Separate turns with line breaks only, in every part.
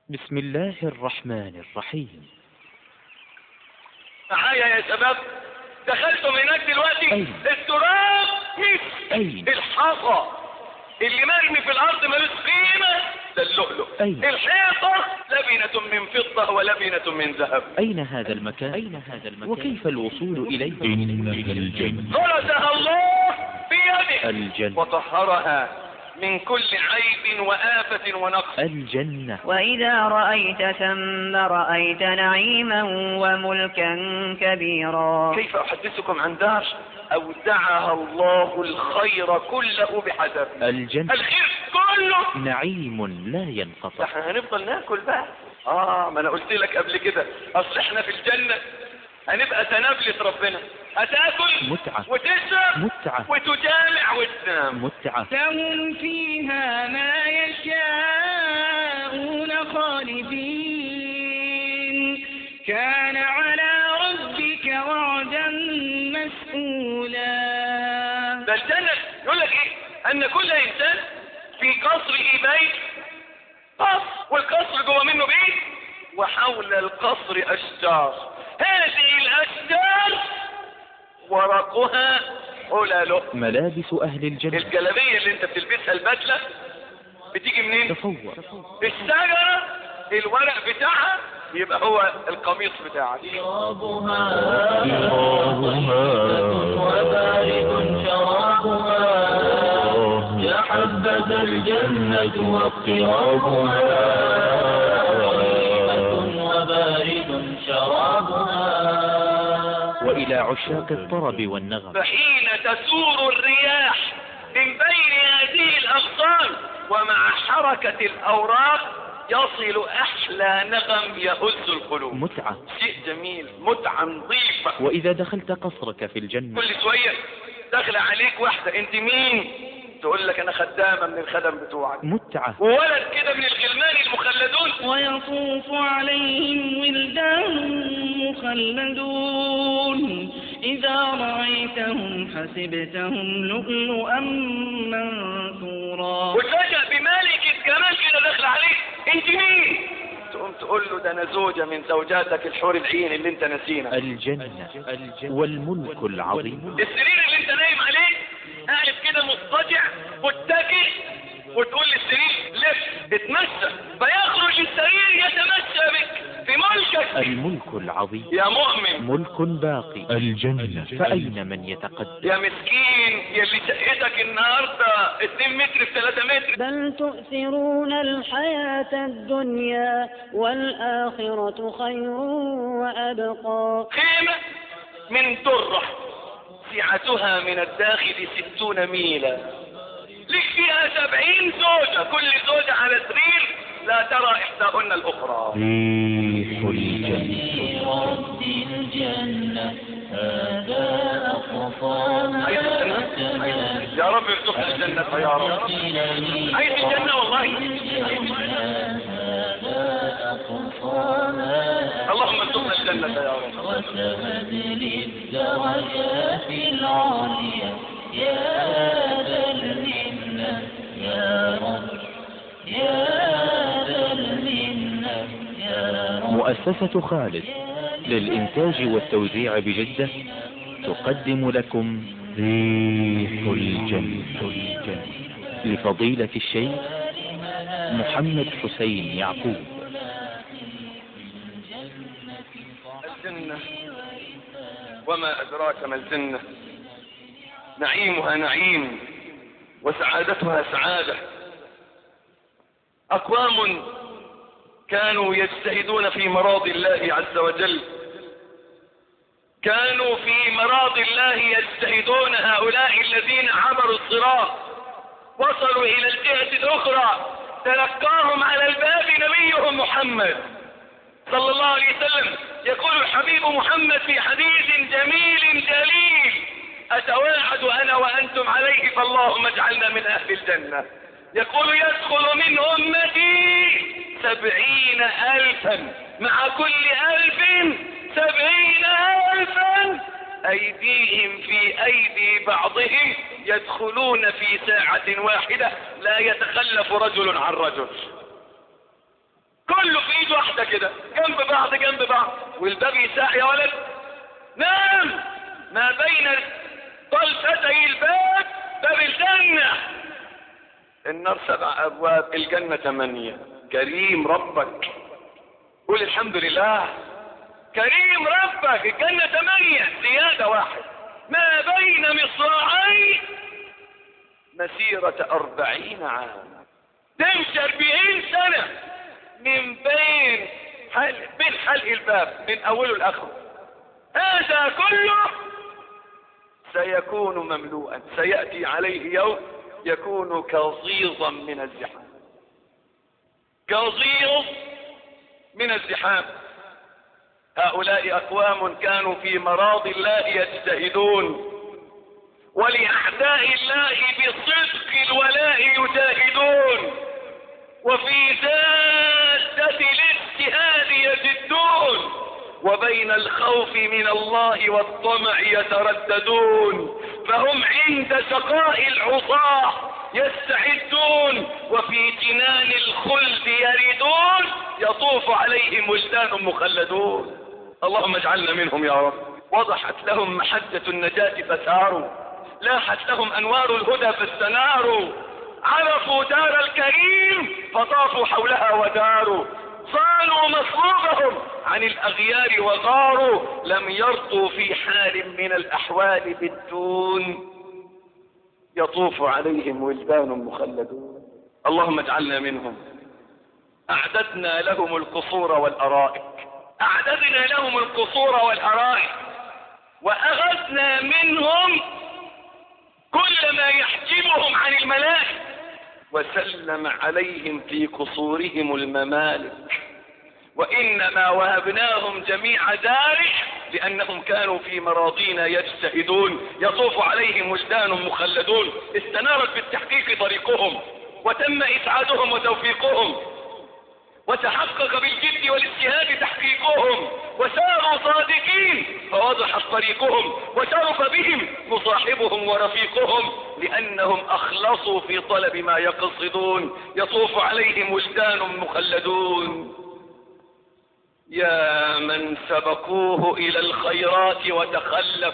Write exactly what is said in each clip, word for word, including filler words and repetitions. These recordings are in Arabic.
بسم الله الرحمن الرحيم.
معايا يا شباب؟ دخلتم هناك دلوقتي؟
أين؟
التراب مش
أين؟
الحصى اللي مرمي في الارض ملوش قيمه، ده اللؤلؤ.
أين؟
الحيطه لبنه من فضه ولبنه من ذهب.
أين هذا المكان؟ أين هذا المكان؟ وكيف الوصول إليه؟
إنها الجنة
غرسها الله بيده
الجنة
وطهرها من كل عيب وآفة ونقص.
الجنة.
وإذا رأيت ثم رأيت نعيما وملكا كبيرا.
كيف أحدثكم عن دار أودعها الله الخير كله بحسب
الجنة
الخير كله.
نعيم لا ينقطع.
احنا هنفضل ناكل بقى. اه ما انا قلت لك قبل كده، اصل احنا في الجنة هنبقى تنابلة ربنا، هتاكل
متعة
وتشرب
متعة
وتجامع وتنام.
متعة.
لهم فيها ما يشاءون خالدين كان على ربك وعدا مسئولا.
ده الجنة يقول لك ايه؟ ان كل انسان في قصره بيت، قصر، والقصر جوه منه بيت، وحول القصر اشجار. هذه الاشجار ورقها حلل.
ملابس أهل الجنة.
الجلابية اللي انت بتلبسها البدلة بتيجي منين؟
تصور.
الشجرة الورق بتاعها يبقى هو القميص بتاعك.
شرابها وبارد شرابها يا حبذا الجنة واقترابها وبارد شرابها.
وإلى عشاق الطرب والنغم.
فحين تسور الرياح من بين هذه الأغصان ومع حركة الأوراق يصل أحلى نغم يهز القلوب.
متعة.
شيء جميل، متعة نظيفة.
وإذا دخلت قصرك في الجنة
كل شوية داخل عليك واحدة، انت مين؟ تقول لك انا خدامة من الخدم بتوعك.
متعة.
وولد كده من الغلمان المخلدون
ويطوف عليهم ولدان مخلدون إذا رأيتهم حسبتهم لؤلؤا منثورا.
وتفاجأ بملكة جمال كده داخل عليك، انت مين؟ تقوم تقول له ده انا زوجة من زوجاتك الحور العين اللي انت نسينا.
الجنة. الجنة والملك العظيم.
السرير اللي انت نايم عليه قاعد كده مضطجع متكئ، وتقول للسرير لف اتمشى، فيخرج السرير يتمشى بك في ملكك.
الملك العظيم.
يا مؤمن
ملك باقي.
الجنة.
فأين من يتقدم؟
يا مسكين يلي شقتك النهارده اتنين متر في ثلاثة متر.
بل تؤثرون الحياة الدنيا والآخرة خير وأبقى.
خيمة من درة سعتها من الداخل ستون ميلا، لك فيها سبعين زوجة، كل زوجة على سرير لا ترى إحداهن الأخرى.
ريح الجنة
ورد الجنة هذا أقصاها
يا رب ارزقنا الجنة يا رب. عايز الجنة والله. اللهم ارزقنا الجنة يا رب.
وسهد للدرجات العالية يا ذا المنة يا رب يا ذا المنة يا رب.
مؤسسة خالد للإنتاج والتوزيع بجدة تقدم لكم ريح الجنة لفضيلة الشيخ محمد حسين يعقوب.
الجنة وما أدراك ما الجنة، نعيمها نعيم وسعادتها سعادة. أقوام كانوا يجتهدون في مراضي الله عز وجل، كانوا في مراضي الله يجتهدون. هؤلاء الذين عبروا الصراط وصلوا إلى الجهة الأخرى، تلقاهم على الباب نبيهم محمد صلى الله عليه وسلم. يقول الحبيب محمد في حديث جميل جليل: أتواعد أنا وأنتم عليه فاللهم اجعلنا من أهل الجنة. يقول: يدخل من أمتي سبعين ألفا، مع كل ألف سبعين ألفا، أيديهم في أيدي بعضهم، يدخلون في ساعة واحدة لا يتخلف رجل عن رجل. كله واحدة كده جنب بعض جنب بعض، والباب يساع يا ولد. نعم، ما بين طلفتي الباب باب الجنة. النار سبع ابواب، الجنة ثمانية. كريم ربك، قول الحمد لله. كريم ربك، الجنة ثمانية زيادة واحد. ما بين مصراعي مسيرة أربعين عام، تمشي أربعين سنة من بين حل بين حلق الباب من أوله لآخره. هذا كله سيكون مملوءا، سيأتي عليه يوم يكون كظيظا من الزحام، كظيظ من الزحام. هؤلاء أقوام كانوا في مراض الله يجتهدون، ولأعداء الله بصدق الولاء يجاهدون، وفي جادة الاجتهاد يجدون، وبين الخوف من الله والطمع يترددون، فهم عند شقاء العصاة يستعدون، وفي جنان الخلد يردون، يطوف عليهم ولدان مخلدون. اللهم اجعلنا منهم يا رب. وضحت لهم محجة النجاة فساروا، لاحت لهم أنوار الهدى فاستناروا، عرفوا دار الكريم فطافوا حولها وداروا، صانوا مصروفهم عن الأغيار وغاروا، لم يرقوا في حال من الأحوال بالدون، يطوف عليهم ولدان مخلدون. اللهم اجعلنا منهم. أعددنا لهم القصور والأرائك، أعددنا لهم القصور والأرائك، وأخذنا منهم كل ما يحجبهم عن الملائكة، وسلم عليهم في قصورهم الممالك، وإنما وهبناهم جميع ذلك لأنهم كانوا في مراضينا يجتهدون، يطوف عليهم ولدان مخلدون. استنارت بالتحقيق طريقهم، وتم إسعادهم وتوفيقهم، وتحقق بالجد والاجتهاد تحقيقهم، وساروا صادقين فوضحت طريقهم، وشرف بهم مصاحبهم ورفيقهم، لأنهم أخلصوا في طلب ما يقصدون. يطوف عليهم ولدان مخلدون. يا من سبقوه إلى الخيرات وتخلف،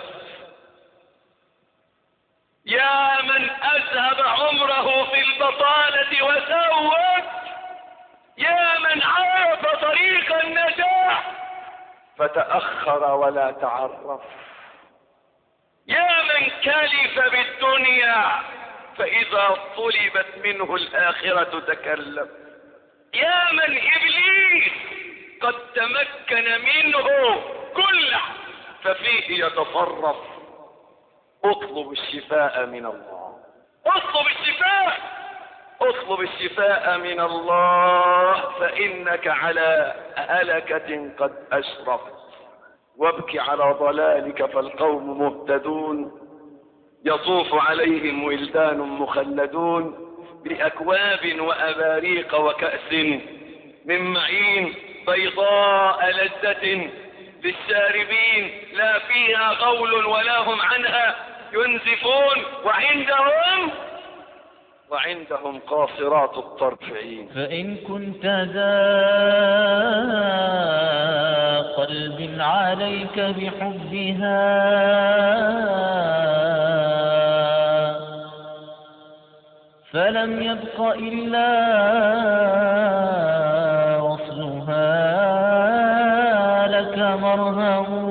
يا من أذهب عمره في البطالة وسوت، يا من عرف طريق النجاح فتأخر ولا تعرف، يا من كلف بالدنيا فإذا طلبت منه الآخرة تكلف، يا من إبليس قد تمكن منه كله ففيه يتصرف. اطلب الشفاء من الله، اطلب الشفاء، اطلب الشفاء من الله، فإنك على هلكة قد أشرفت، وابك على ضلالك فالقوم مهتدون. يطوف عليهم ولدان مخلدون بأكواب وأباريق وكأس من معين بيضاء لذة للشاربين، لا فيها غول ولا هم عنها ينزفون، وعندهم وعندهم قاصرات الطرف عين.
فإن كنت ذا قلب عليك بحبها فلم يبق إلا وصلها لك مرهم،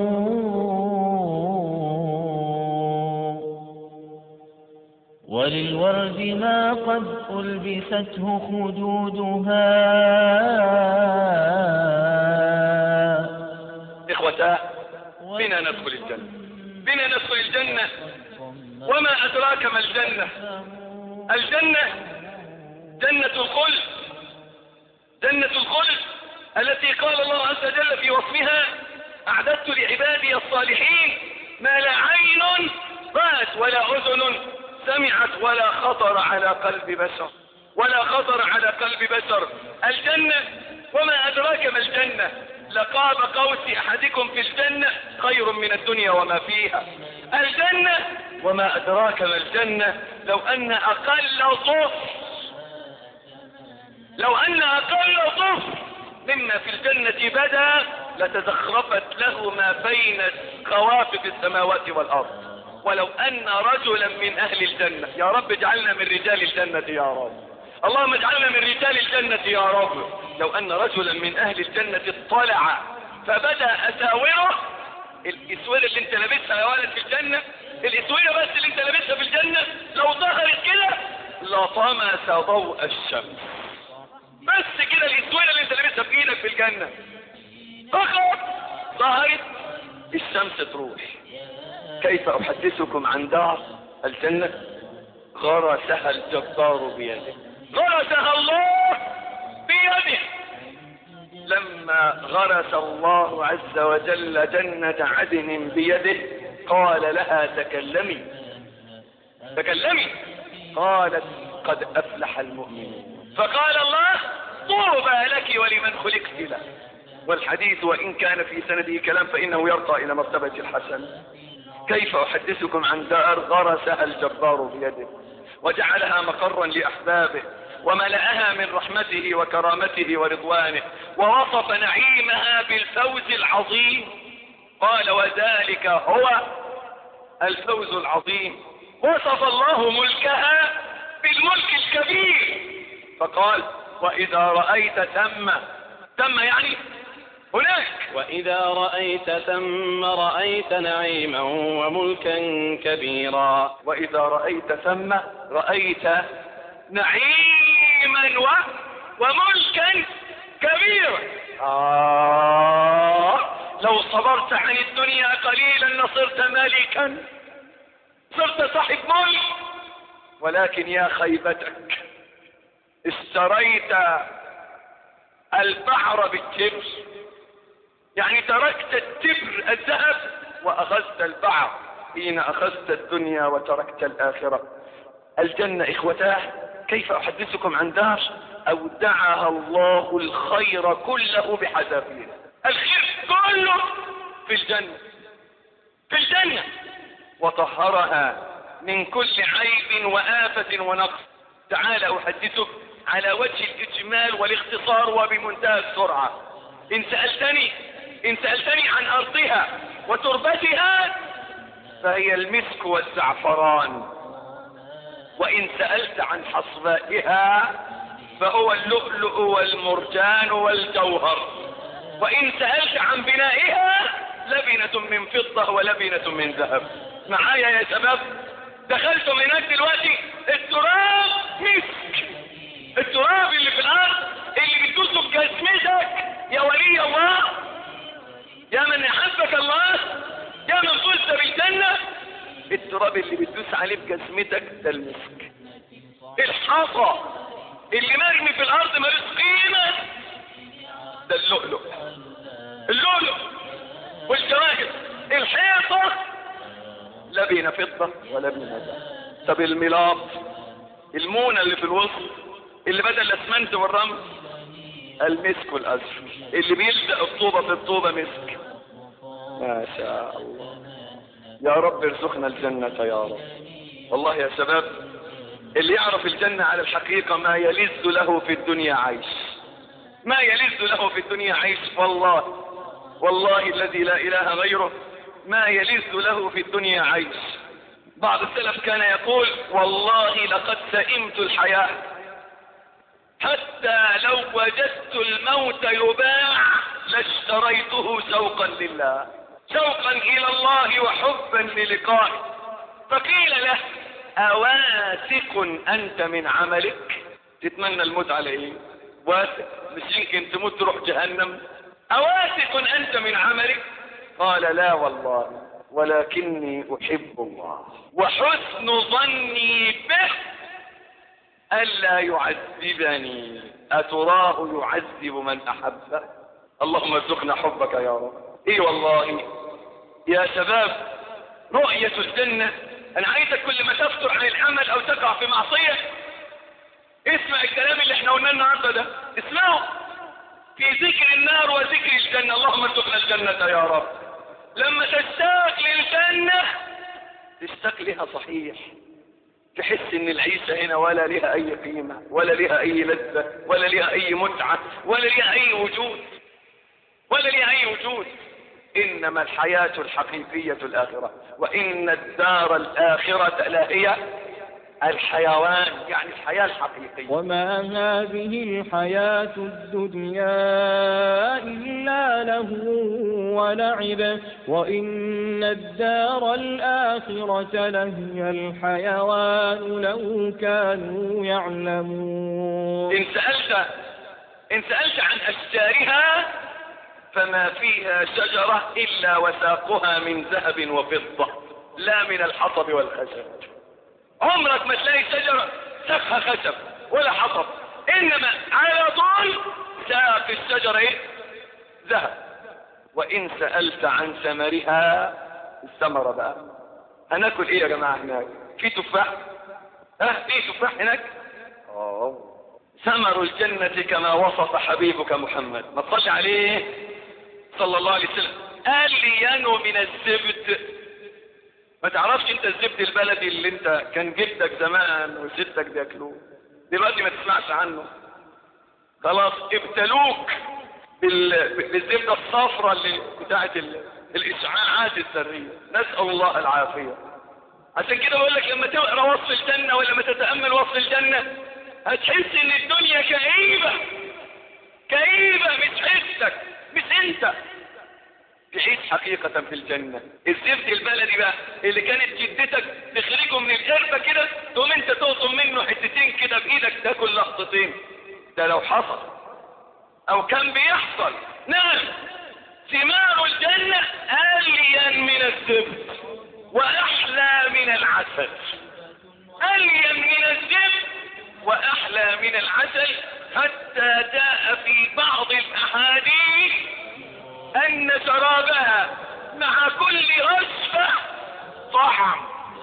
وللورد ما قد ألبسته خدودها.
إخوتا، بنا ندخل الجنة، بنا ندخل الجنة. وما أدراك ما الجنة؟ الجنة جنة الخلد، جنة الخلد التي قال الله عز وجل في وصفها: أعددت لعبادي الصالحين ما لا عين رأت ولا أذن سمعت ولا خطر على قلب بشر، ولا خطر على قلب بشر. الجنة، وما أدراك ما الجنة؟ لقاب قوس أحدكم في الجنة خير من الدنيا وما فيها. الجنة، وما أدراك ما الجنة؟ لو أن أقل طفل، لو أن أقل طفل مما في الجنة بدا لتزخرفت له ما بين خوافق السماوات والأرض. ولو أن رجلا من أهل الجنة، يا رب اجعلنا من رجال الجنة يا رب، اللهم اجعلنا من رجال الجنة يا رب. لو أن رجلا من أهل الجنة اطلع فبدأ أساوره، الإسورة اللي انت لابسها يا ولد في الجنة، الإسورة بس اللي انت لابسها في الجنة لو ظهرت كده لطمس ضوء الشمس. بس كده الإسورة اللي انت لابسها في ايدك في الجنة فقط ظهرت الشمس تروح. كيف أحدثكم عن دار الجنة؟ غرسها الجبار بيده، غرسها الله بيده. لما غرس الله عز وجل جنة عدن بيده قال لها تكلمي تكلمي، قالت قد أفلح المؤمنون. فقال الله طوبى لك ولمن خلقت له. والحديث وإن كان في سنده كلام فإنه يرقى إلى مرتبة الحسن. كيف أحدثكم عن دار غرسها الجبار بيده وجعلها مقرا لأحبابه وملأها من رحمته وكرامته ورضوانه، ووصف نعيمها بالفوز العظيم. قال وذلك هو الفوز العظيم. وصف الله ملكها بالملك الكبير فقال وإذا رأيت ثم، ثم يعني هناك،
وإذا رأيت ثم رأيت نعيما وملكا كبيرا.
وإذا رأيت ثم رأيت نعيما و... وملكا كبيرا. آه لو صبرت عن الدنيا قليلا لصرت مالكا، صرت صاحب ملك. ولكن يا خيبتك اشتريت البحر بالتبر، يعني تركت التبر الذهب وأخذت البحر حين أخذت الدنيا وتركت الآخرة. الجنة إخوتاه كيف أحدثكم عن دار أودعها الله الخير كله بحذافيره. الخير كله في الجنة، في الجنة، وطهرها من كل عيب وآفة ونقص. تعال أحدثك على وجه الإجمال والاختصار وبمنتهى السرعة. إن سألتني إن سألتني عن أرضها وتربتها فهي المسك والزعفران، وإن سألت عن حصبائها فهو اللؤلؤ والمرجان والجوهر، وإن سألت عن بنائها لبنة من فضة ولبنة من ذهب. معايا يا شباب؟ دخلت هناك دلوقتي التراب مسك، التراب اللي في الأرض اللي بتدوسه بجسمتك يا ولي الله، يا من أحبك الله، يا من فزت بالجنة، التراب اللي بتدوس عليه بجسمتك ده المسك. الحصى اللي مرمي في الأرض ملوش قيمة ده اللؤلؤ، اللؤلؤ والجواهر. الحيطة لبنة فضة ولبنة ذهب. طب الملاط، المونة اللي في الوسط اللي بدل الاسمنت والرمل المسك والأزرق، اللي بيلزق الطوبة في الطوبة مسك. ما شاء الله. يا رب ارزقنا الجنة يا رب. والله يا شباب اللي يعرف الجنة على الحقيقة ما يلذ له في الدنيا عيش، ما يلذ له في الدنيا عيش. والله والله الذي لا إله غيره ما يلذ له في الدنيا عيش. بعض السلف كان يقول والله لقد سئمت الحياة حتى لو وجدت الموت يباع لاشتريته شوقا لله، شوقا إلى الله وحبا للقائه. فقيل له أواثق أنت من عملك؟ تتمنى الموت على إيه؟ واثق مش يمكن تموت تروح جهنم؟ أواثق أنت من عملك؟ قال لا والله ولكني أحب الله وحسن ظني به ألا يعذبني أتراه يعذب من أحبه. اللهم ارزقنا حبك يا رب. إيه والله يا شباب رؤية الجنة. أنا عايزك كل ما تفتر عن العمل أو تقع في معصية اسمع الكلام اللي احنا قلنا النهارده ده، اسمعه في ذكر النار وذكر الجنة. اللهم ارزقنا الجنة يا رب. لما تشتاق للجنة تشتاق لها صحيح، تحس ان العيشة هنا ولا لها اي قيمة ولا لها اي لذة ولا لها اي متعة ولا لها اي وجود ولا لها اي وجود. انما الحياة الحقيقية الاخرة، وان الدار الاخرة لهي الحيوان، يعني الحياة الحقيقية.
وما هذه الحياة الدنيا إلا له ولعب وإن الدار الآخرة لهي الحيوان لو كانوا يعلمون.
إن سألت إن سألت عن أشجارها فما فيها شجرة إلا وساقها من ذهب وفضة لا من الحطب والخشب. عمرك ما تلاقي شجرة ساقها خشب ولا حطب، إنما على طول ساق الشجرة إيه؟ ذهب. وإن سألت عن ثمرها، الثمرة بقى هناكل إيه يا جماعة هناك؟ في تفاح؟ ها في تفاح هناك؟ أوه. ثمر الجنة كما وصف حبيبك محمد، ما تصلي عليه صلى الله عليه وسلم، قال لي ينو من الزبد. ما تعرفش انت الزبد البلدي اللي انت كان جدك زمان وستك بياكلوه، دلوقتي ما تسمعش عنه، خلاص ابتلوك بالزبدة الصفراء اللي بتاعت الاشعاعات الذرية، نسأل الله العافية. عشان كده بقول لك لما تقرا وصف الجنة ولا ما تتأمل وصف الجنة هتحس ان الدنيا كئيبة كئيبة، مش حسك مش انت، تعيش حقيقة في الجنة. الزبد البلدي بقى اللي كانت جدتك تخرجه من القربة كده تقوم انت تقطم منه حتتين كده بايدك تاكل لقطتين، ده لو حصل او كان بيحصل. نعم ثمار الجنة أليا من الزبد وأحلى من العسل، أليا من الزبد وأحلى من العسل، حتى جاء في بعض الأحاديث أن شرابها مع كل رشفة طعم،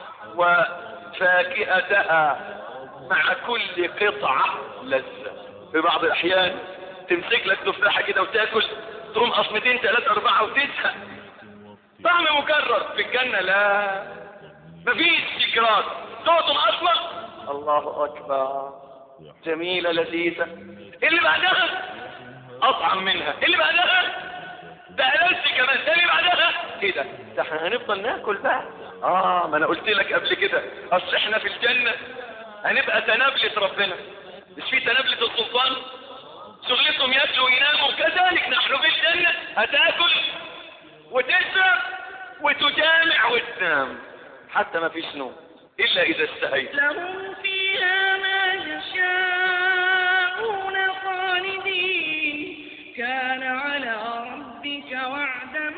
وفاكهتها مع كل قطعة لذة. في بعض الأحيان تمسك لك تفاحة كده وتاكل تقوم قصمتين ثلاثة أربعة وتزهق. طعم مكرر في الجنة لا، مفيش تكرار، تقطم قصمة الله أكبر جميلة لذيذة، اللي بعدها أطعم منها، اللي بعدها ده ألذ كمان، ده اللي بعدها ايه ده؟ ده احنا هنفضل ناكل بقى. اه ما انا قلت لك قبل كده اصل احنا في الجنة هنبقى تنابلة ربنا، مش في تنابلة السلطان شغلتهم ياكلوا ويناموا، كذلك نحن في الجنة هتاكل وتشرب وتجامع وتنام، حتى ما فيش نوم الا اذا استهيت.
لهم فيها ما يشاءون خالدين كان على ربك وعدا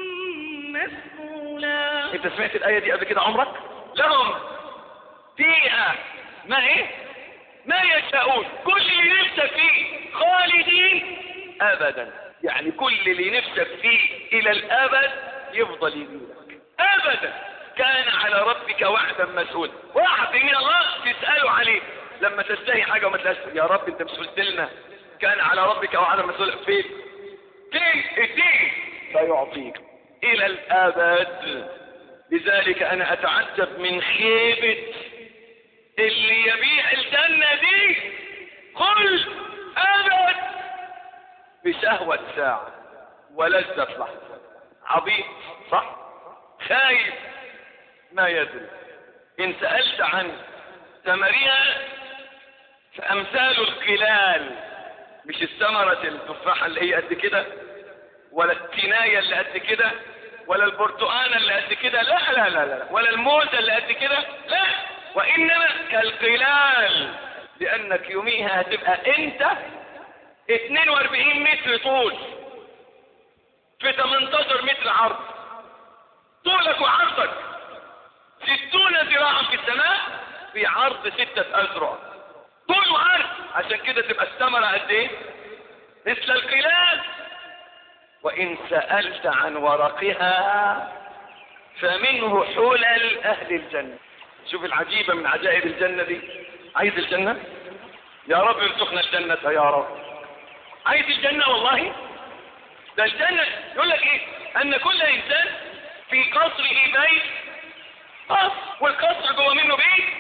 مسئولا.
انت سمعت الآية دي قبل كده عمرك؟ لهم فيها ما ايه؟ ما يشاءون، كل اللي نفسك فيه خالدين ابدا، يعني كل اللي نفسك فيه الى الابد يفضل يجيلك ابدا. كان على ربك وعدا مسؤولا، وعد من الله تسأله عليه لما تستهي حاجة وما تلاقيش، يا رب انت مش قلت لنا كان على ربك وعدا مسؤولا؟ فين فين اديه فيعطيك الى الابد. لذلك انا اتعجب من خيبة اللي يبيع الجنة دي كل ابد بشهوة ساعة ولذة لحظة. عبيط صح؟ خايف ما يدري. ان سألت عن ثمرها فامثال القلال، مش الثمرة التفاحة اللي هي قد كده ولا التناية اللي قد كده ولا البرتقانة اللي قد كده، لا لا لا لا، ولا الموزة اللي قد كده، لا، وانما كالقلال، لانك يوميها هتبقى انت اثنين واربعين متر طول في ثمانية عشر متر عرض، طولك وعرضك ستون ذراعا في السماء في عرض ستة أذرع، طول وعرض، عشان كده تبقى الثمرة قد ايه؟ مثل القلال. وإن سألت عن ورقها فمنه حلل أهل الجنة. شوف العجيبة من عجائب الجنة دي. عايز الجنة؟ يا رب ارزقنا الجنة يا رب. عايز الجنة والله؟ ده الجنة يقول لك ايه؟ أن كل إنسان في قصره بيت، قصر، والقصر جوه منه بيت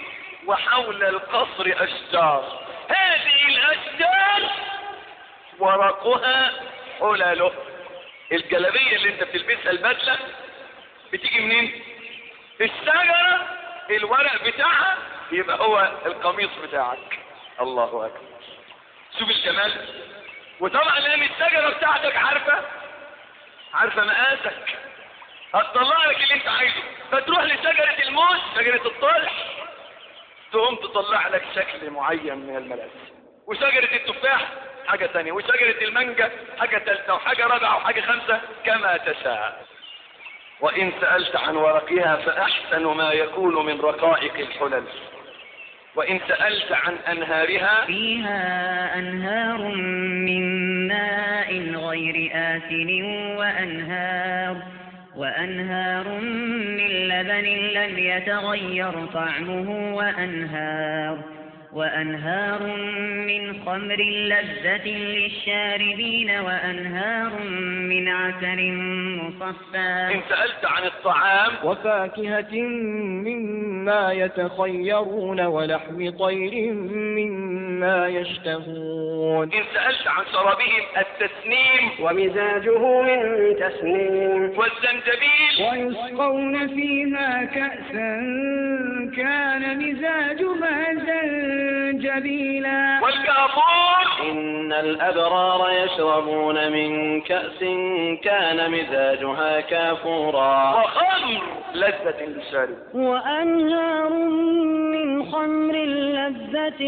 وحول القصر أشجار. هذه الأشجار ورقها حلله. الجلابية اللي انت بتلبسها البدلة بتيجي منين؟ الشجرة الورق بتاعها يبقى هو القميص بتاعك. الله أكبر. شوف الجمال. وطبعا لان الشجرة بتاعتك عارفة عارفة مقاسك، هتطلع لك اللي انت عايزه. فتروح لشجرة الموز، شجرة الطلح، تقوم تطلع لك شكل معين من الملابس. وشجرة التفاح حاجة ثانية، وشجرة المانجا حاجة ثالثة، وحاجة رابعة، وحاجة خمسة، كما تشاء. وإن سألت عن ورقها فأحسن ما يكون من رقائق الحلل. وإن سألت عن أنهارها
فيها أنهار من ماء غير آسن وأنهار وأنهار من لبن لم يتغير طعمه وأنهار وأنهار من خمر لذة للشاربين وأنهار من عسل مصفى.
إن سألت عن الطعام
وفاكهة مما يتخيرون ولحم طير مما يشتهون.
إن سألت عن شرابهم التسنيم
ومزاجه من تسنيم
والزنجبيل
ويسقون فيها كأسا كان مزاجها زنجبيلا
والكافور.
إن الأبرار يشربون من كأس كان مزاجها كافورا
وخمر لذة للشارب
وأنهار من خمر لذة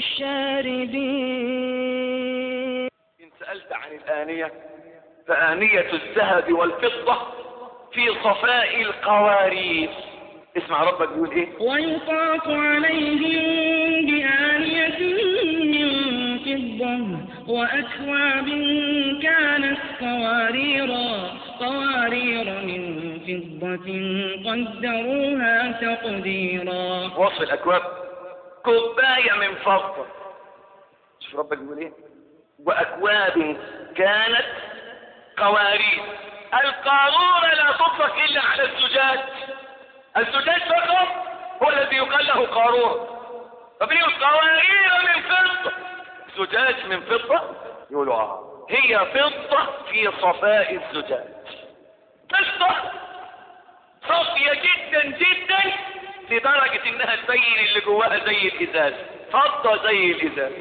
للشاربين.
إن سألت عن الآنية فآنية الذهب والفضة في صفاء القوارير. اسمع ربك بيقول ايه؟
ويطاف عليهم بآنية من فضة وأكواب كانت قواريرا قوارير من فضة قدروها تقديرا.
وصف الأكواب كوباية من فضة. شوف ربك بيقول ايه؟ وأكواب كانت قوارير. القارورة لا تطلق إلا على الزجاج. الزجاج فقط هو الذي يقال له قارورة. فبنقول قوارير من فضة، زجاج من فضة، يقولوا اه هي فضة في صفاء الزجاج. فضة صافية جدا جدا لدرجة انها تبين اللي جواها زي الازاز. فضة زي الازاز.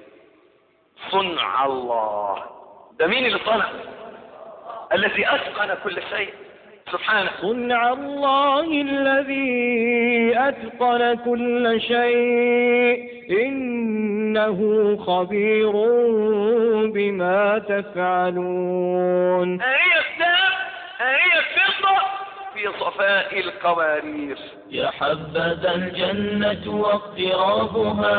صنع الله. ده مين اللي صنع؟ الذي اتقن كل شيء سبحانه.
صنع الله الذي أتقن كل شيء إنه خبير بما تفعلون.
آية الذهب آية الفضة في صفاء القوارير.
يا حبذا الجنة واقترابها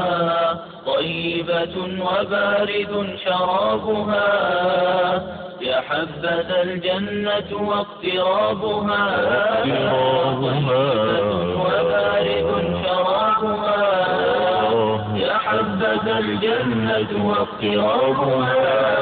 طيبة وبارد شرابها. يا حبذا الجنة واقترابها وبارد شرابها. يا حبذا الجنة واقترابها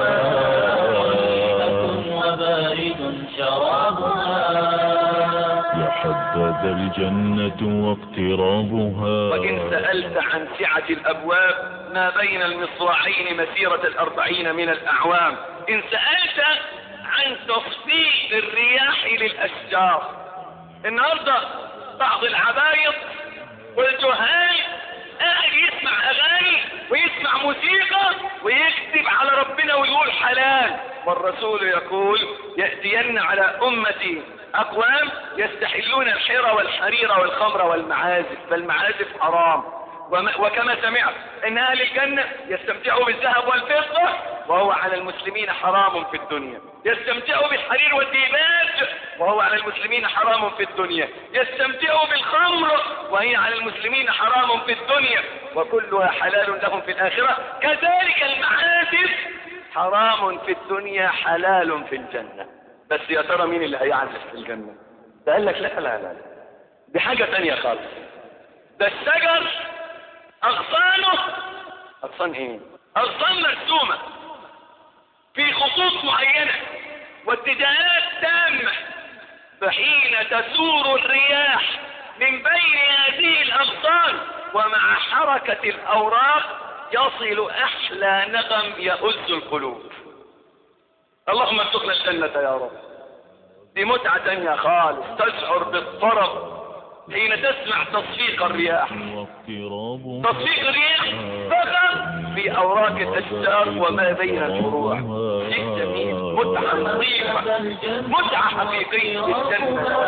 وبارد شرابها.
يا حبذا الجنة واقترابها.
وإن سألت عن سعة الأبواب ما بين المصراعين مسيرة الأربعين من الأعوام. إن سألت عن تصفيق الرياح للأشجار. النهاردة بعض العبايط والجهال قاعد يسمع أغاني ويسمع موسيقى ويكذب على ربنا ويقول حلال، والرسول يقول يأتين على أمتي أقوام يستحلون الحرى والحرير والخمر والمعازف، فالمعازف حرام. وكما سمعت ان اهل الجنة يستمتعوا بالذهب والفضة وهو على المسلمين حرام في الدنيا. يستمتعوا بالحرير والديباج وهو على المسلمين حرام في الدنيا. يستمتعوا بالخمر وهي على المسلمين حرام في الدنيا، وكلها حلال لهم في الآخرة. كذلك المعازف حرام في الدنيا حلال في الجنة. بس يا ترى مين اللي هيعزف في الجنة؟ ده قال لك لا لا لا دي حاجة تانية خالص. ده الشجر أغصانه أغصان إيه؟ أغصان مرسومة في خطوط معينة واتجاهات تامة، فحين تسور الرياح من بين هذه الأغصان ومع حركة الأوراق يصل أحلى نغم يؤز القلوب. اللهم ارزقنا الجنة يا رب. دي متعة تانية خالص، تشعر بالطرب حين تسمع تصفيق الرياح. تصفيق الرياح فقط في أوراق الأشجار وما بين الفروع. شيء جميل، متعة نظيفة، متعة حقيقية بالجنة.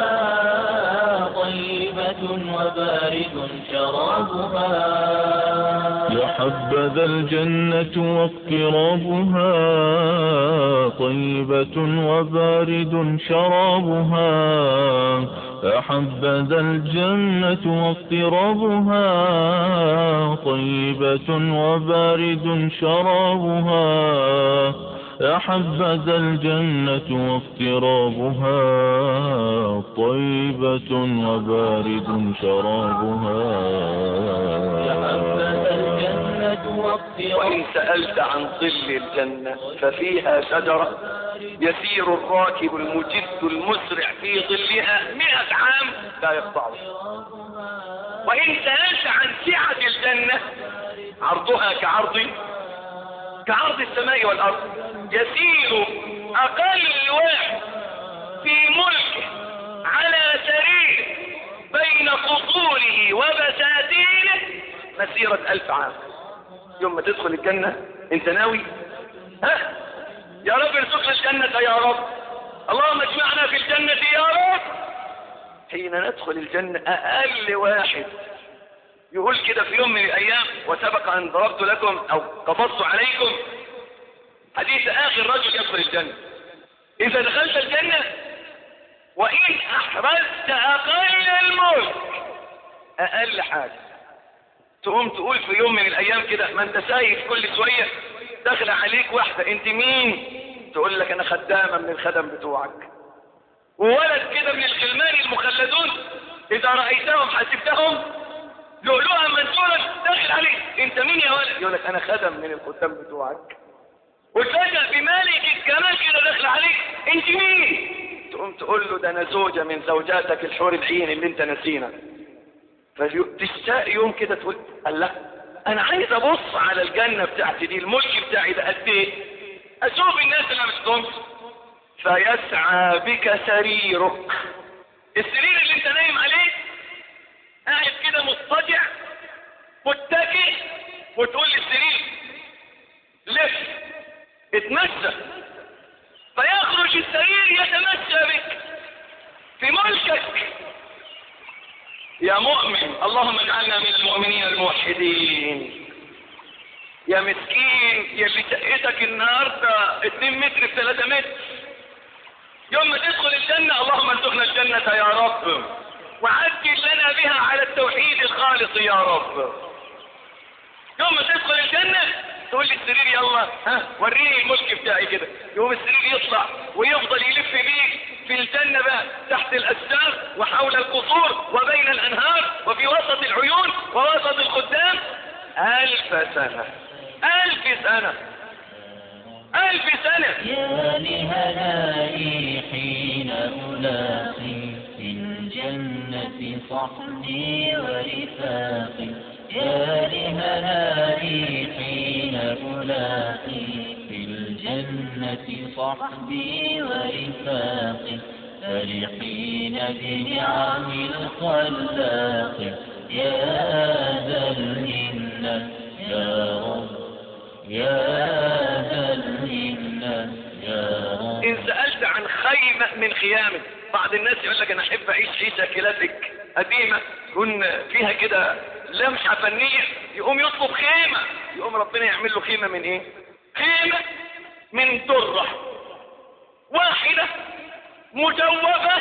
طيبة وبارد شرابها.
يا حبذا الجنة واقترابها، طيبة وبارد شرابها. يا حبذا الجنة واقترابها، طيبة وبارد شرابها. يا حبذا الجنة واقترابها، طيبة وبارد شرابها.
وإن سألت عن ظل الجنة ففيها شجرة يسير الراكب المجد المسرع في ظلها مئة عام لا يقطعه. وإن سألت عن سعة الجنة عرضها كعرض كعرض السماء والأرض. يسير أقل واحد في ملكه على سرير بين قصوره وبساتينه مسيرة ألف عام. يوم ما تدخل الجنة انت ناوي ها يا رب ارزقنا الجنة يا رب، اللهم اجمعنا في الجنة يا رب. حين ندخل الجنة أقل واحد يقول كده في يوم من الأيام، وسبق أن ضربت لكم أو قصصت عليكم حديث آخر رجل يدخل الجنة. إذا دخلت الجنة وإن أحرزت أقل الملك، أقل حاجة تقوم تقول في يوم من الأيام كده، ما أنت سايف كل شوية داخل عليك واحدة، أنت مين؟ تقول لك أنا خدامة من الخدم بتوعك. وولد كده من الغلمان المخلدون إذا رأيتهم حسبتهم لؤلؤا منثورا داخل عليك، أنت مين يا ولد؟ يقول لك أنا خدم من الخدام بتوعك. وتفاجأ بمالك كمان كده داخل عليك، أنت مين؟ تقوم تقول له ده أنا زوجة من زوجاتك الحور العين اللي أنت نسينا. فتشتاق يوم كده تقول الله انا عايز ابص على الجنة بتاعتي دي، الملك بتاعي ده قد ايه، اشوف الناس اللي مش تنص. فيسعى بك سريرك، السرير اللي انت نايم عليه قاعد كده مضطجع متكئ، وتقول للسرير لف اتمشى، فيخرج السرير يتمشى بك في ملكك يا مؤمن. اللهم اجعلنا من المؤمنين الموحدين. يا مسكين يا اللي شقتك النهارده اتنين متر في ثلاثة متر، يوم ما تدخل الجنة اللهم ارزقنا الجنة يا رب، وعجل لنا بها على التوحيد الخالص يا رب. يوم ما تدخل الجنة تقول للسرير يلا ها وريني الملك بتاعي كده، يوم السرير يطلع ويفضل يلف بيك في الجنة بقى تحت الأشجار وحول القصور وبين الأنهار وفي وسط العيون ووسط الخدام ألف سنة ألف سنة ألف سنة.
يا لهلائي حين ألاقي في الجنة صحبي ورفاقي. يا لهلائي حين ألاقي في الجنة صحبي ورفاقي. فرحين بنعم الخلاق. يا ذا المنة يا رب، يا ذا المنة يا رب.
إن سألت عن خيمة من خيامك، بعض الناس يقول لك أنا أحب أعيش عيشة كلاسيك قديمة تكون فيها كده لمحة فنية، يقوم يطلب خيمة، يقوم ربنا يعمل له خيمة من إيه؟ خيمة من درة واحدة مجوفة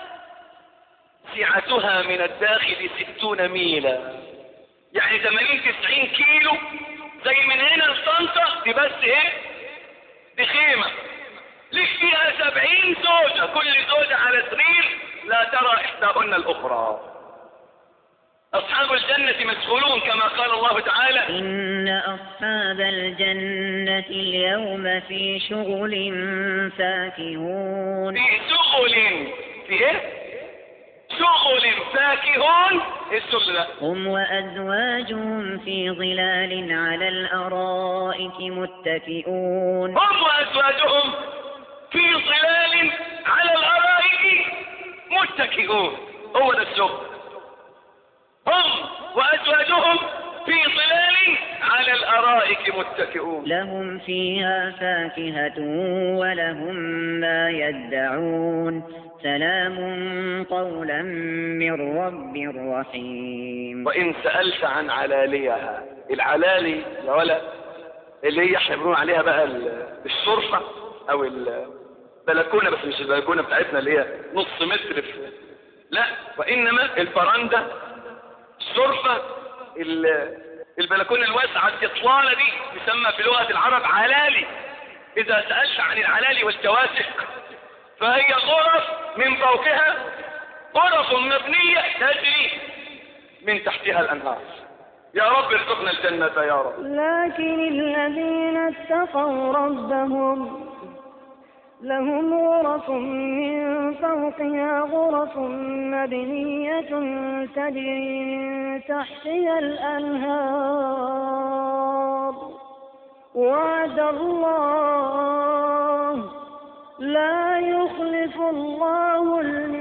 سعتها من الداخل ستون ميلا، يعني ثمانين تسعين كيلو، زي من هنا لطنطا دي بس ايه دي خيمة ليك فيها سبعين زوجة، كل زوجة على سرير لا ترى إحداهن الأخرى. أصحاب الجنة مسؤولون كما قال الله تعالى
إن أصحاب الجنة اليوم في شغل فاكهون.
في شغل في إيه؟ شغل فاكهون. السبل ده
هم وأزواجهم في ظلال على الأرائك متكئون.
هم وأزواجهم في ظلال على الأرائك متكئون. هو ده الشغل. هم وأزواجهم في ظلال على الأرائك متكئون.
لهم فيها فاكهة ولهم ما يدعون. سلام قولا من رب رحيم.
وإن سألت عن علاليها، العلالي يا ولد اللي هي احنا بنقول عليها بقى الشرفة أو البلكونة، بس مش البلكونة بتاعتنا اللي هي نص متر في، لا، وإنما البراندة، الشرفة، البلكونة الواسعة الإطلالة دي تسمى في لغة العرب علالي. إذا سألت عن العلالي والجواسق فهي غرف من فوقها غرف مبنية تجري من تحتها الأنهار. يا رب ارزقنا الجنة يا رب.
لكن الذين اتقوا ربهم لهم غرف من فوقها غرف مبنية تجري من تحتها الأنهار. وعد الله لا يخلف الله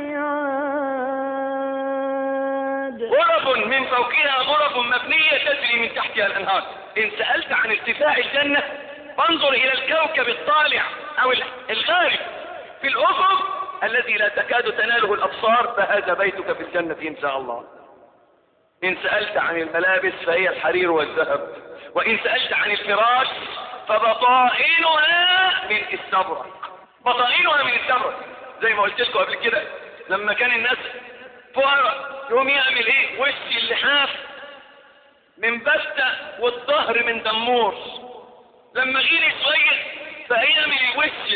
الميعاد.
غرف من فوقها غرف مبنية تجري من تحتها الأنهار. إن سألت عن ارتفاع الجنة فانظر إلى الكوكب الطالع أو الغارب في الأفق الذي لا تكاد تناله الأبصار، فهذا بيتك في الجنة إن شاء الله. إن سألت عن الملابس فهي الحرير والذهب. وإن سألت عن الفراش فبطائنها من استبرق. بطائنها من التمر، زي ما قلت لكم قبل كده لما كان الناس فقراء يقوم يعمل ايه؟ وش اللحاف من بستة والظهر من دمور. لما غير شوية فيعمل الوش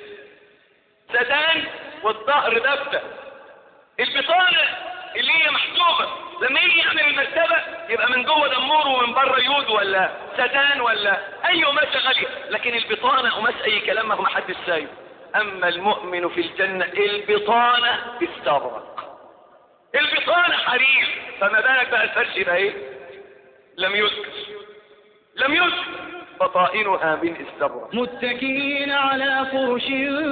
ستان والظهر دبتة. البطانة اللي هي محسوبة لما يجي يعمل المرتبة يبقى من جوه دمور ومن بره يود ولا ستان ولا اي قماشة غالية، لكن البطانة قماش اي كلام ما حدش سايب. اما المؤمن في الجنة البطانة استبرق، البطانة حرير، فما بالك بقى الفرش يبقى ايه؟ لم يذكر لم يذكر بطائنها من استبرق.
متكئين على فرش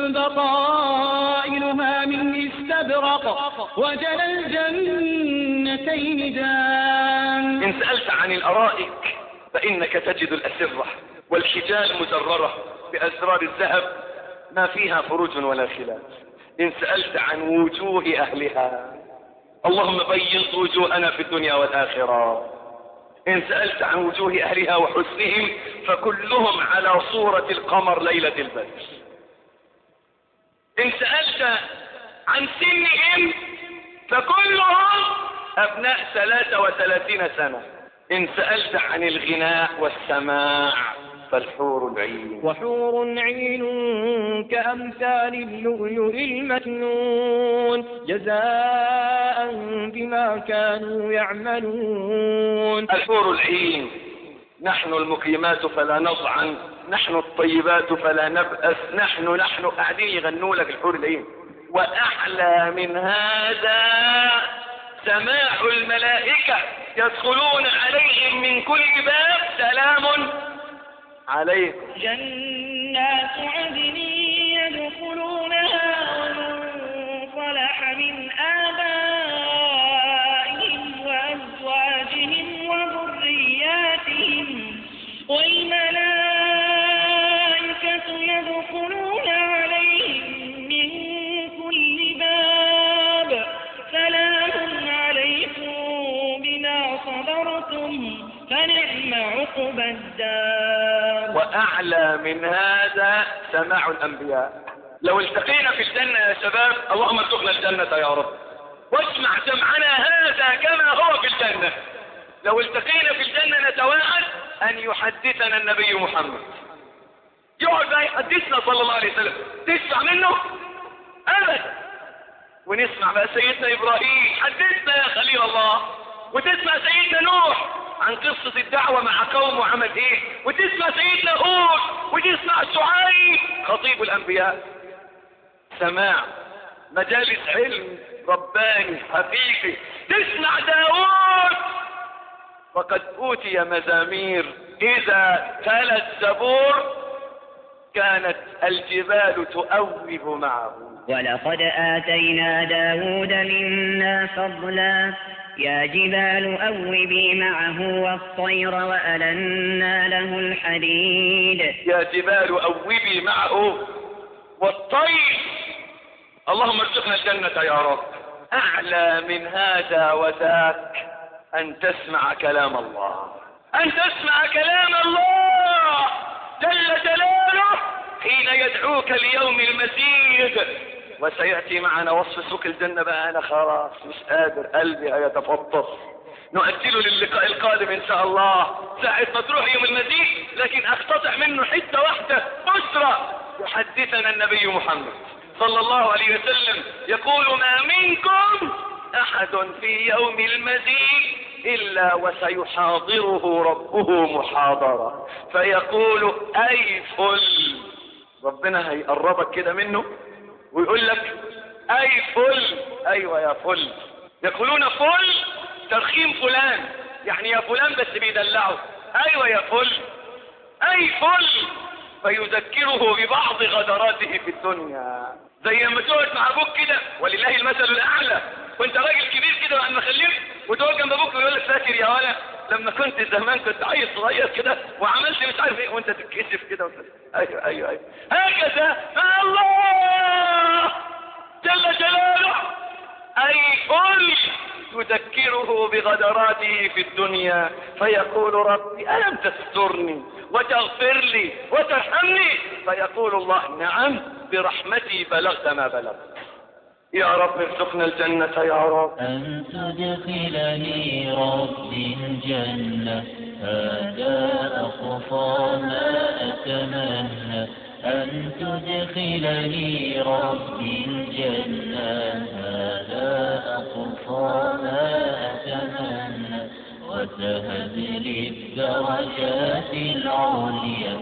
بطائنها من استبرق وجنى الجنتين دان.
إن سألت عن الأرائك فإنك تجد الأسرة والحجال مزررة بأزرار الذهب ما فيها فروج ولا خلاف. إن سألت عن وجوه أهلها اللهم بيض وجوهنا في الدنيا والآخرة. إن سألت عن وجوه أهلها وحسنهم فكلهم على صورة القمر ليلة البدر. إن سألت عن سنهم فكلهم أبناء ثلاثة وثلاثين سنة. إن سألت عن الغناء والسماع فالحور العين.
وحور عين كأمثال اللؤلؤ المكنون جزاء بما كانوا يعملون.
الحور العين نحن المقيمات فلا نضعن، نحن الطيبات فلا نبأس، نحن نحن قاعدين يغنوا لك الحور العين. وأحلى من هذا سماع الملائكة يدخلون عليهم من كل باب سلام عليكم.
جنات عدن يدخلونها ومن صلح من آبائهم وأزواجهم وذرياتهم والملائكة يدخلون عليهم من كل باب سلام عليكم بما صبرتم فنعم عقبى الدار.
وأعلى من هذا سماع الأنبياء. لو التقينا في الجنة يا شباب اللهم ارزقنا الجنة يا رب، واسمع سمعنا هذا كما هو في الجنة. لو التقينا في الجنة نتواعد أن يحدثنا النبي محمد، يقعد بقى يحدثنا صلى الله عليه وسلم، تسمع منه أبدا. ونسمع بقى سيدنا إبراهيم حدثنا يا خليل الله، وتسمع سيدنا نوح عن قصة الدعوة مع قومه عمل ايه، وتسمع سيدنا هود، وتسمع شعيب خطيب الأنبياء. سماع
مجالس علم رباني حقيقي. تسمع داود فقد أوتي مزامير، إذا تلا الزبور كانت الجبال تؤوب معه.
ولقد آتينا داود منا فضلا يا جبال أوبي معه والطير وألنا له الحديد.
يا جبال أوبي معه والطير. اللهم ارزقنا الجنة يا رب. أعلى من هذا وذاك أن تسمع كلام الله، أن تسمع كلام الله جل جلاله حين يدعوك ليوم المزيد. وسيأتي معنا وصف سوق الجنة بقى. أنا خلاص مش قادر، قلبي هيتفطر. نؤجله للقاء القادم إن شاء الله ساعة ما تروح يوم المزيد، لكن أقتطع منه حتة واحدة أسرة يحدثنا النبي محمد صلى الله عليه وسلم يقول: ما منكم أحد في يوم المزيد إلا وسيحاضره ربه محاضرة فيقول: أي فل. ربنا هيقربك كده منه ويقول لك: أي فل. أيوة يا فل. يقولون فل ترخيم فلان، يعني يا فلان بس بيدلعه. أيوة يا فل، أي فل. فيذكره ببعض غدراته في الدنيا، زي ما تقعد مع ابوك كده، ولله المثل الاعلى، وانت راجل كبير كده وعم خليك وتقعد جنب ابوك ويقول لك: فاكر يا ولا لما كنت زمان كنت عيل صغير كده وعملت مش عارف ايه، وانت تتكسف كده وانت... ايوه ايوه ايوه هكذا مع الله جل جلاله. اي قل تذكره بغدراته في الدنيا فيقول: ربي ألم تسترني وتغفر لي وترحمني؟ فيقول الله: نعم برحمتي بلغت ما بلغت. يا رب ارزقنا الجنة يا رب.
أن تدخلني ربي الجنة هذا أقصى ما أتمنى. أن تدخلني ربي الجنة هذا أقصى ما أتمنى. وتهب لي الدرجات العليا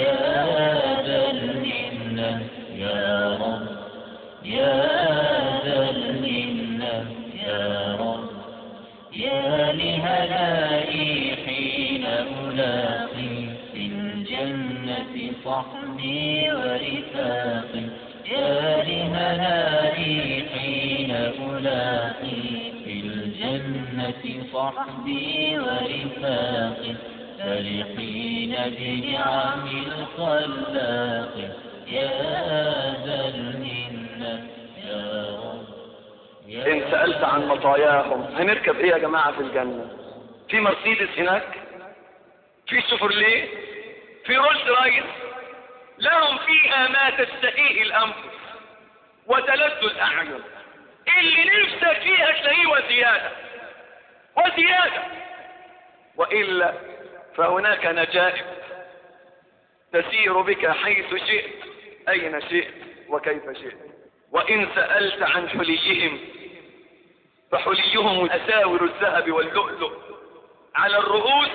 يا ذا المنة يا رب يا ذا المنة يا رب. يا لهلائي حين ألاقي في الجنة صحبي ورفاقي. يا لهلائي حين ألاقي في الجنة صحبي ورفاقي. فرحين بنعم الخلاق يا ذا المنة يا رب.
إن سألت عن مطاياهم، هنركب إيه يا جماعة في الجنة؟ في مرسيدس هناك، في شيفروليه، في رولز رايس، لهم فيها ما تشتهيه الأنفس وتلذ الأعين. اللي نفسك فيها تلاقيه وزيادة وزيادة. وإلا فهناك نجائب تسير بك حيث شئت أين شئت وكيف شئت. وإن سألت عن حليهم فحليهم أساور الذهب واللؤلؤ، على الرؤوس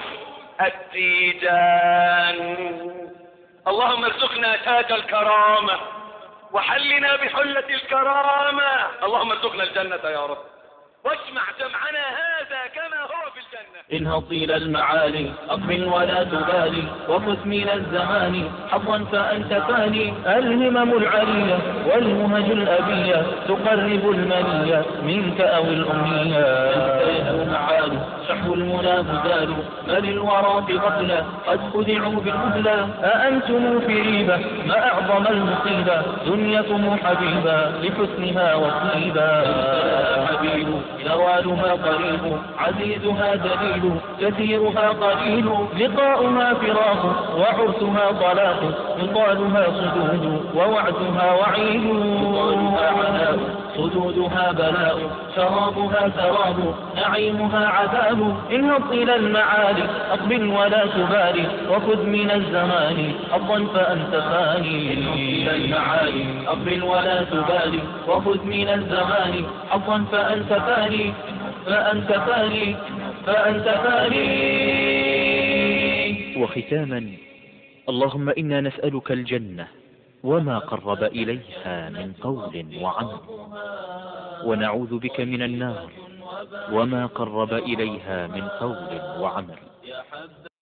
التيجان. اللهم ارزقنا تاج الكرامة وحلنا بحلة الكرامة. اللهم ارزقنا الجنة يا رب، واجمع جمعنا هذا كما هو في الجنة.
انهض إلى المعالي أقبل ولا تبالي وخذ من الزمان حظا فأنت فاني. الهمم العلية والمهج الأبية تقرب المنية منك أو الأمنية. انت المعالي سحب المنى مزال بل الورى بغفلة قد خدعوا بالمهلة. أأنتم في ريبة ما أعظم المصيبة دنياكم حبيبة لحسنها وطيبة. حبيب زوالها قريب عزيزها دليل كثيرها قليل لقاؤها فراق وعرسها طلاق يطالها صدود ووعدها وعيد. عناء صدودها بلاء شرابها ثواب نعيمها عذاب. انهض إلى المعالي أقبل ولا تبالي وخذ من الزمان حظا فأنت فاني. إلى المعالي أقبل ولا تبالي وخذ من الزمان حظا فأنت فاني فأنت فاني فأنت فاني.
وختاما، اللهم إنا نسألك الجنة وما قرب إليها من قول وعمل، ونعوذ بك من النار وما قرب إليها من قول وعمل.